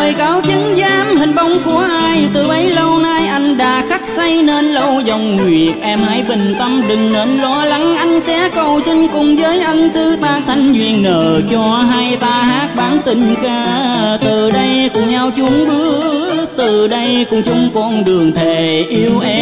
đời cao chứng giám hình bóng của ai, từ bấy lâu nay anh đã khắc xây nên lâu dòng nguyệt. Em hãy bình tâm đừng nên lo lắng, anh sẽ cầu xin cùng với anh Tư ta thành duyên nợ cho hai ta hát bản tình ca. Từ đây cùng nhau chung bước, từ đây cùng chung con đường thề yêu em.